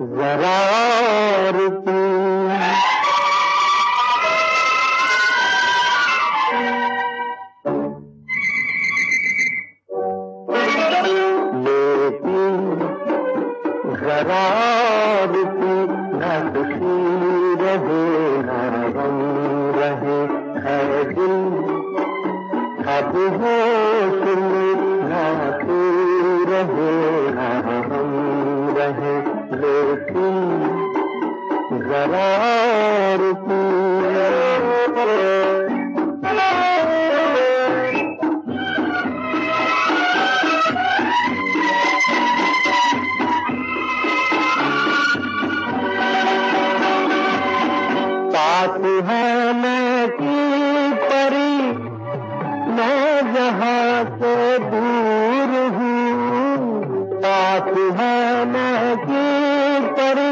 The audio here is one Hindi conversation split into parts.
जरा और पी। जरा और पी, न खुशी रहे न गम रहे है दिल अब होश में, न तू रहे न हम रहे, लेकिन जरा और पी। पास है मैं की परी, मैं जहाँ से दूर हूँ। पास है मैं की परी,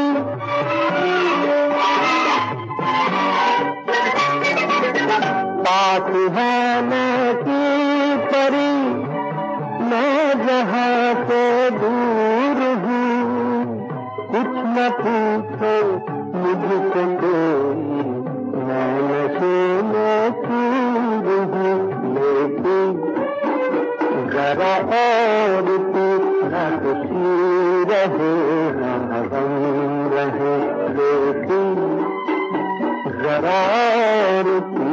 पास है मैं की परी, मैं जहाँ से दूर हूँ। कुछ न पूछो मुझको कोई, मैं नशे में चूर हूँ, लेकिन जरा और पी, न खुशी रहे न गम रहे, लेकिन जरा और पी।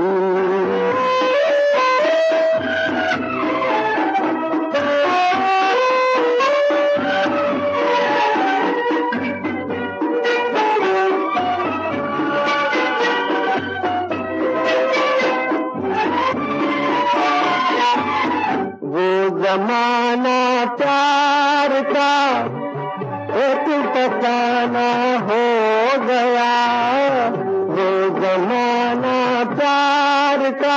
जमाना प्यार का एक फसाना हो गया, वो जमाना प्यार का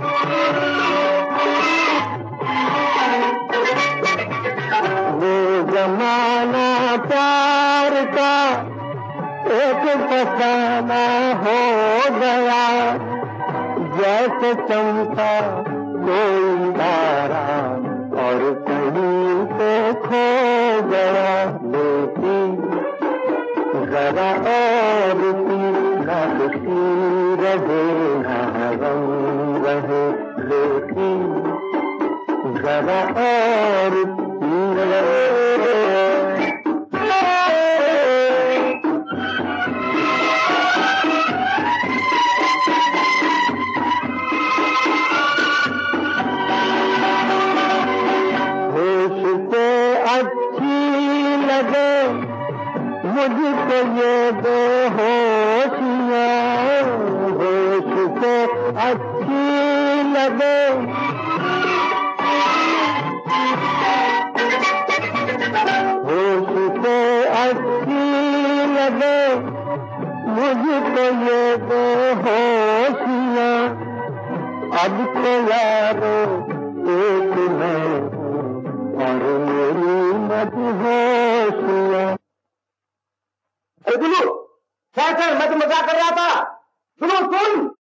वो जमाना प्यार का एक फसाना हो गया। जैसे चमका कोई तारा और कहीं पे खो गया, लेकिन जरा और पी, न खुशी रहे न गम रहे, लेकिन जरा और पी। अच्छी लगे मुझको ये बेहोशियाँ, होश से अच्छी लगे होश से अच्छी लगे मुझको ये बेहोशियाँ। अब तो यारो एक मैं और मेरी मदहोशियाँ। अरे दुलू, क्या सर, मैं तो मजाक कर रहा था। दुलू सुन।